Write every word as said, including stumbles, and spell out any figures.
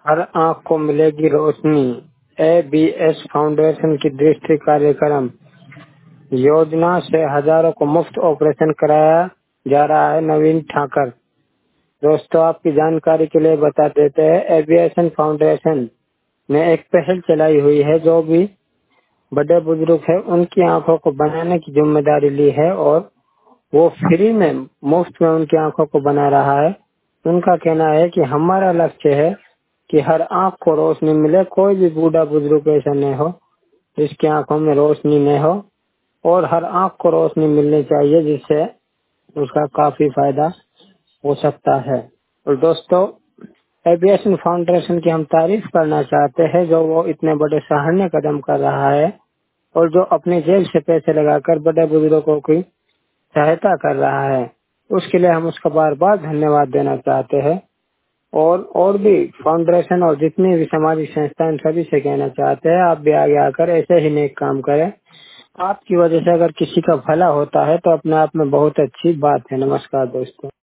हर आंख को मिलेगी रोशनी। ए बी एस फाउंडेशन की दृष्टि कार्यक्रम योजना से हजारों को मुफ्त ऑपरेशन कराया जा रहा है। नवीन ठाकर दोस्तों, आपकी जानकारी के लिए बता देते हैं, एविएशन फाउंडेशन ने एक पहल चलाई हुई है। जो भी बड़े बुजुर्ग है उनकी आंखों को बनाने की जिम्मेदारी ली है और वो फ्री में, मुफ्त में उनकी आंखों को बना रहा है। उनका कहना है कि हमारा लक्ष्य है कि हर आंख को रोशनी मिले। कोई भी बूढ़ा बुजुर्ग ऐसा नहीं हो जिसकी आंखों में रोशनी नहीं हो, और हर आंख को रोशनी मिलनी चाहिए, जिससे उसका काफी फायदा हो सकता है। और दोस्तों, एविएशन फाउंडेशन की हम तारीफ करना चाहते हैं, जो वो इतने बड़े सराहनीय कदम कर रहा है और जो अपने जेब से पैसे लगाकर बड़े बुजुर्गों की सहायता कर रहा है। उसके लिए हम उसका बार बार धन्यवाद देना चाहते हैं। और और भी फाउंडेशन और जितनी भी सामाजिक संस्थाएं सभी से कहना चाहते हैं, आप भी आगे आकर ऐसे ही नेक काम करें। आपकी वजह से अगर किसी का भला होता है तो अपने आप में बहुत अच्छी बात है। नमस्कार दोस्तों।